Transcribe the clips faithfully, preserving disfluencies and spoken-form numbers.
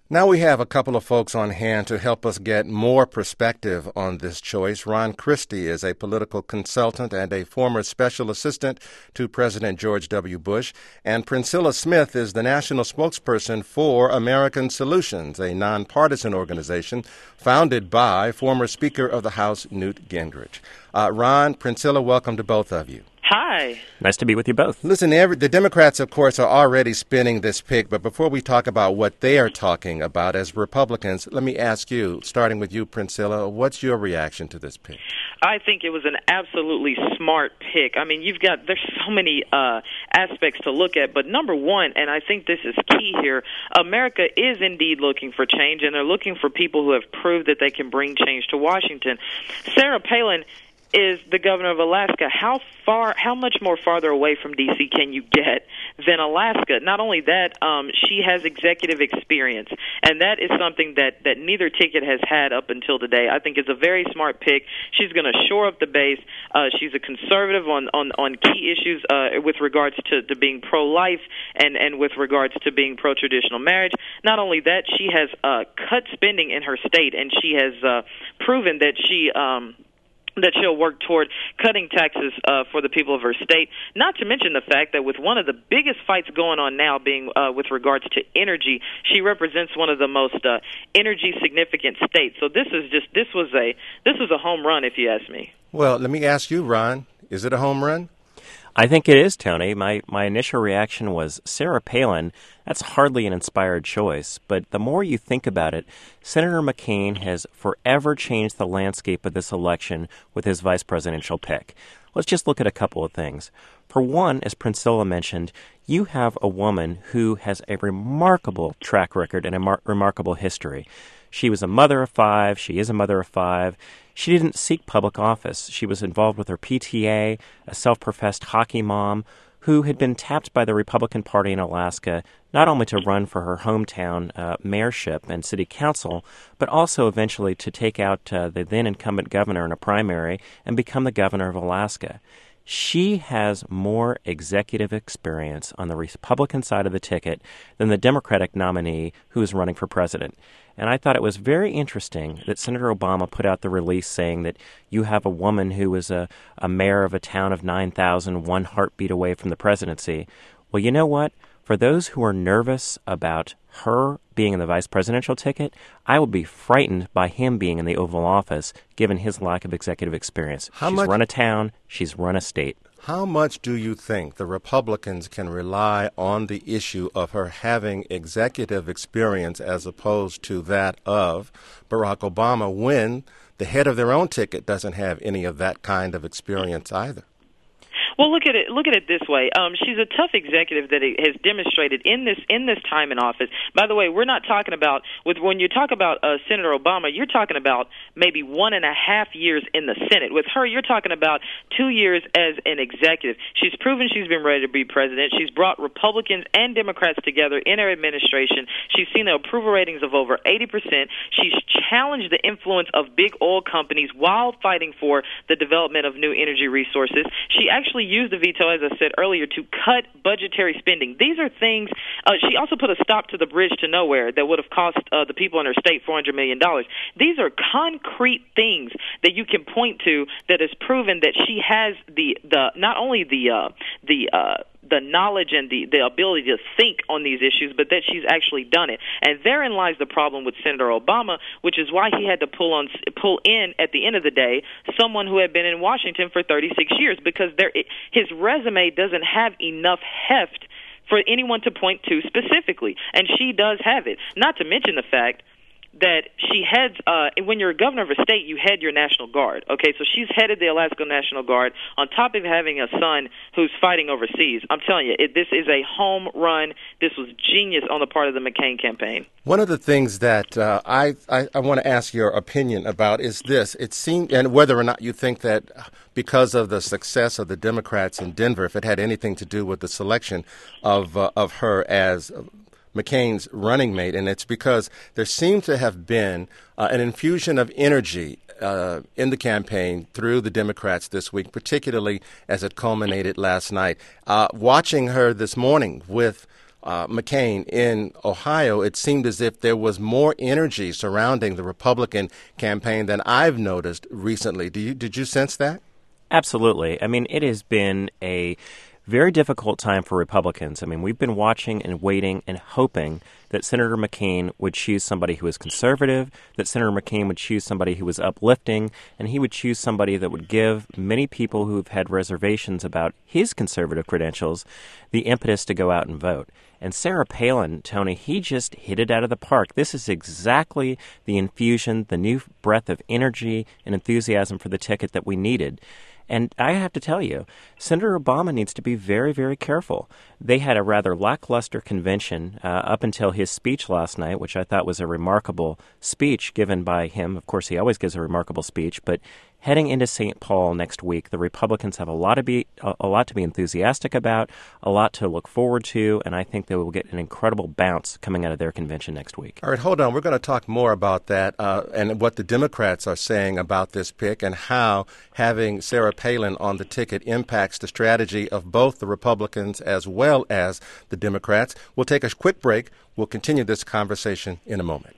Now we have a couple of folks on hand to help us get more perspective on this choice. Ron Christie is a political consultant and a former special assistant to President George W. Bush, and Princilla Smith is the national spokesperson for American Solutions, a nonpartisan organization founded by former Speaker of the House Newt Gingrich. Uh, Ron, Princilla, welcome to both of you. Hi. Nice to be with you both. Listen, every, the Democrats, of course, are already spinning this pick, but before we talk about what they are talking about as Republicans, let me ask you, starting with you, Princilla, what's your reaction to this pick? I think it was an absolutely smart pick. I mean, you've got, there's so many uh, aspects to look at, but number one, and I think this is key here, America is indeed looking for change, and they're looking for people who have proved that they can bring change to Washington. Sarah Palin is the governor of Alaska. How far, how much more farther away from D C can you get than Alaska? Not only that, um, she has executive experience, and that is something that, that neither ticket has had up until today. I think it's a very smart pick. She's going to shore up the base. Uh, she's a conservative on, on, on key issues uh, with regards to, to being pro-life and, and with regards to being pro-traditional marriage. Not only that, she has uh, cut spending in her state, and she has uh, proven that she um, that she'll work toward cutting taxes uh, for the people of her state, not to mention the fact that with one of the biggest fights going on now being uh, with regards to energy, she represents one of the most uh, energy significant states. So this is just, this was a, this was a home run, if you ask me. Well, let me ask you, Ron, is it a home run? I think it is, Tony. My my initial reaction was Sarah Palin. That's hardly an inspired choice, but the more you think about it, Senator McCain has forever changed the landscape of this election with his vice presidential pick. Let's just look at a couple of things. For one, as Princilla mentioned, you have a woman who has a remarkable track record and a mar- remarkable history. She was a mother of five. She is a mother of five. She didn't seek public office. She was involved with her P T A, a self-professed hockey mom who had been tapped by the Republican Party in Alaska not only to run for her hometown uh, mayorship and city council, but also eventually to take out uh, the then incumbent governor in a primary and become the governor of Alaska. She has more executive experience on the Republican side of the ticket than the Democratic nominee who is running for president. And I thought it was very interesting that Senator Obama put out the release saying that you have a woman who was a, a mayor of a town of nine thousand, one heartbeat away from the presidency. Well, you know what? For those who are nervous about her being in the vice presidential ticket, I would be frightened by him being in the Oval Office, given his lack of executive experience. How she's much, run a town. She's run a state. How much do you think the Republicans can rely on the issue of her having executive experience as opposed to that of Barack Obama when the head of their own ticket doesn't have any of that kind of experience either? Well, look at it. Look at it this way. Um, she's a tough executive that has demonstrated in this in this time in office. By the way, we're not talking about with when you talk about uh, Senator Obama, you're talking about maybe one and a half years in the Senate. With her, you're talking about two years as an executive. She's proven she's been ready to be president. She's brought Republicans and Democrats together in her administration. She's seen the approval ratings of over eighty percent. She's challenged the influence of big oil companies while fighting for the development of new energy resources. She actually used the veto, as I said earlier, to cut budgetary spending. These are things, uh, she also put a stop to the bridge to nowhere that would have cost uh, the people in her state four hundred million dollars. These are concrete things that you can point to that has proven that she has the, the not only the, uh, the, uh, the knowledge and the, the ability to think on these issues, but that she's actually done it. And therein lies the problem with Senator Obama, which is why he had to pull on pull in, at the end of the day, someone who had been in Washington for thirty-six years, because there, his resume doesn't have enough heft for anyone to point to specifically. And she does have it, not to mention the fact that she heads, uh, when you're a governor of a state, you head your National Guard. Okay, so she's headed the Alaska National Guard on top of having a son who's fighting overseas. I'm telling you, it, this is a home run. This was genius on the part of the McCain campaign. One of the things that uh, I, I, I want to ask your opinion about is this. It seemed, and whether or not you think that because of the success of the Democrats in Denver, if it had anything to do with the selection of uh, of her as McCain's running mate, and it's because there seemed to have been uh, an infusion of energy uh, in the campaign through the Democrats this week, particularly as it culminated last night. Uh, watching her this morning with uh, McCain in Ohio, it seemed as if there was more energy surrounding the Republican campaign than I've noticed recently. Do you, did you sense that? Absolutely. I mean, it has been a very difficult time for Republicans. I mean, we've been watching and waiting and hoping that Senator McCain would choose somebody who is conservative, that Senator McCain would choose somebody who was uplifting, and he would choose somebody that would give many people who've had reservations about his conservative credentials the impetus to go out and vote. And Sarah Palin, Tony, he just hit it out of the park. This is exactly the infusion, the new breath of energy and enthusiasm for the ticket that we needed. And I have to tell you, Senator Obama needs to be very, very careful. They had a rather lackluster convention uh, up until his speech last night, which I thought was a remarkable speech given by him. Of course, he always gives a remarkable speech, but heading into Saint Paul next week, the Republicans have a lot to be a, a lot to be enthusiastic about, a lot to look forward to, and I think they will get an incredible bounce coming out of their convention next week. All right, hold on. We're going to talk more about that uh, and what the Democrats are saying about this pick and how having Sarah Palin on the ticket impacts the strategy of both the Republicans as well as the Democrats. We'll take a quick break. We'll continue this conversation in a moment.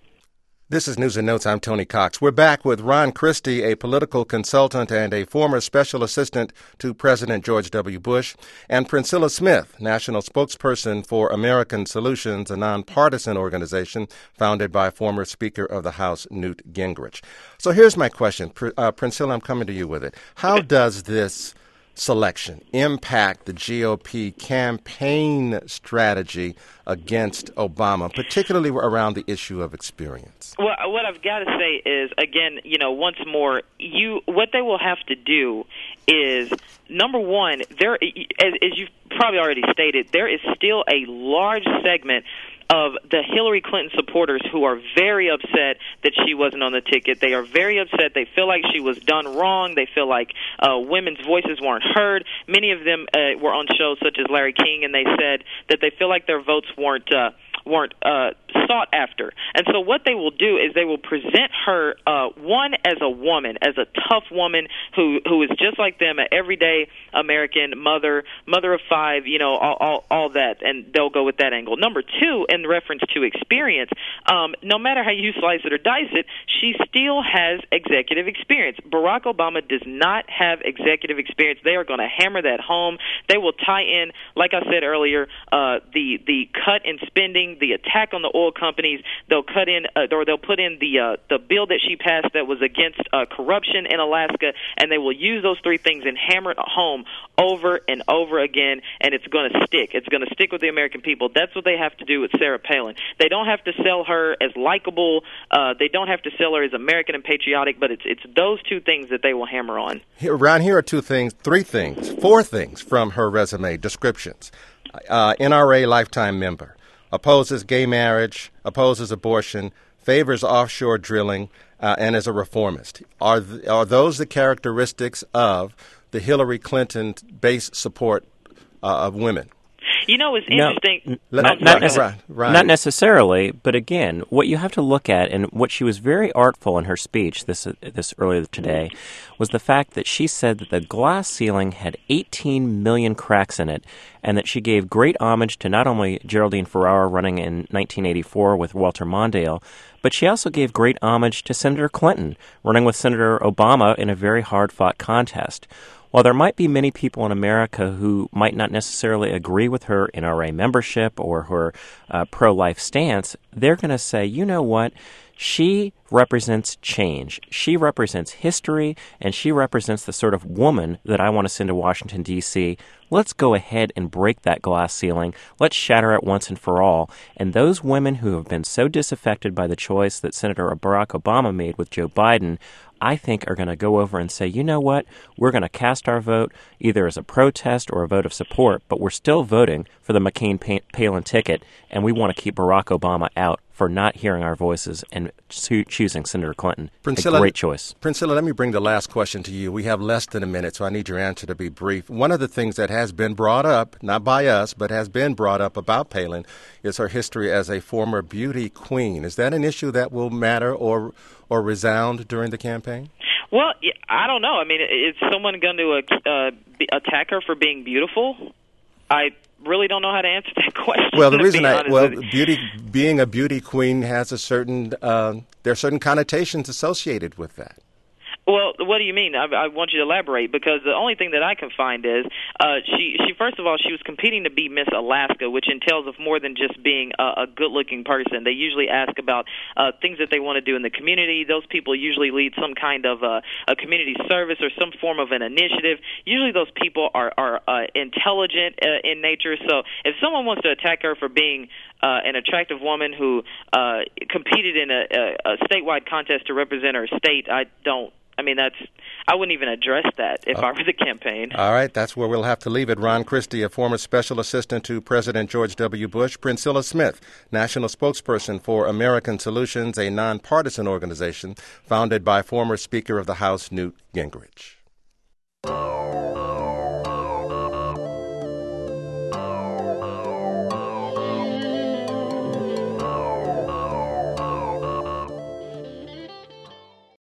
This is News and Notes. I'm Tony Cox. We're back with Ron Christie, a political consultant and a former special assistant to President George W. Bush, and Priscilla Smith, national spokesperson for American Solutions, a nonpartisan organization founded by former Speaker of the House Newt Gingrich. So here's my question. Uh, Priscilla, I'm coming to you with it. How does this selection impact the G O P campaign strategy against Obama, particularly around the issue of experience? Well, what I've got to say is, again, you know, once more, you what they will have to do is, number one, there, as, as you've probably already stated, there is still a large segment of the Hillary Clinton supporters who are very upset that she wasn't on the ticket. They are very upset. They feel like she was done wrong. They feel like uh, women's voices weren't heard. Many of them uh, were on shows such as Larry King, and they said that they feel like their votes weren't uh, weren't uh, sought after. And so what they will do is they will present her, uh, one, as a woman, as a tough woman who who is just like them, an everyday American mother, mother of five, you know, all, all, all that, and they'll go with that angle. Number two, in reference to experience, um, no matter how you slice it or dice it, she still has executive experience. Barack Obama does not have executive experience. They are going to hammer that home. They will tie in, like I said earlier, uh, the the cut in spending, the attack on the oil companies. They'll cut in, uh, or they'll put in the uh, the bill that she passed that was against uh, corruption in Alaska, and they will use those three things and hammer it home over and over again, and it's going to stick. It's going to stick with the American people. That's what they have to do with Sarah Palin. They don't have to sell her as likable. Uh, they don't have to sell her as American and patriotic, but it's it's those two things that they will hammer on. Here, Ron, here are two things, three things, four things from her resume descriptions. Uh, N R A lifetime member, opposes gay marriage, opposes abortion, favors offshore drilling, uh, and is a reformist. Are th- are those the characteristics of the Hillary Clinton base support uh, of women? You know, it's no, interesting. Not, not, nece- not necessarily, but again, what you have to look at, and what she was very artful in her speech this uh, this earlier today, was the fact that she said that the glass ceiling had eighteen million cracks in it, and that she gave great homage to not only Geraldine Ferraro running in nineteen eighty-four with Walter Mondale, but she also gave great homage to Senator Clinton running with Senator Obama in a very hard-fought contest. While there might be many people in America who might not necessarily agree with her N R A membership or her uh, pro-life stance, they're going to say, you know what? She represents change. She represents history, and she represents the sort of woman that I want to send to Washington, D C. Let's go ahead and break that glass ceiling. Let's shatter it once and for all. And those women who have been so disaffected by the choice that Senator Barack Obama made with Joe Biden, I think are going to go over and say, you know what, we're going to cast our vote either as a protest or a vote of support, but we're still voting for the McCain-Palin ticket, and we want to keep Barack Obama out for not hearing our voices and cho- choosing Senator Clinton. Priscilla, a great choice. Priscilla, let me bring the last question to you. We have less than a minute, so I need your answer to be brief. One of the things that has been brought up, not by us, but has been brought up about Palin, is her history as a former beauty queen. Is that an issue that will matter or or resound during the campaign? Well, I don't know. I mean, is someone going to uh, attack her for being beautiful? I really don't know how to answer that question. Well, the reason I well, with beauty being a beauty queen has a certain uh, there are certain connotations associated with that. Well, what do you mean? I, I want you to elaborate, because the only thing that I can find is uh, she, she, first of all, she was competing to be Miss Alaska, which entails of more than just being a, a good-looking person. They usually ask about uh, things that they want to do in the community. Those people usually lead some kind of uh, a community service or some form of an initiative. Usually those people are, are uh, intelligent uh, in nature. So if someone wants to attack her for being uh, an attractive woman who uh, competed in a, a, a statewide contest to represent her state, I don't I mean, that's, I wouldn't even address that if oh. I were the campaign. All right, that's where we'll have to leave it. Ron Christie, a former special assistant to President George W. Bush. Priscilla Smith, national spokesperson for American Solutions, a nonpartisan organization founded by former Speaker of the House Newt Gingrich.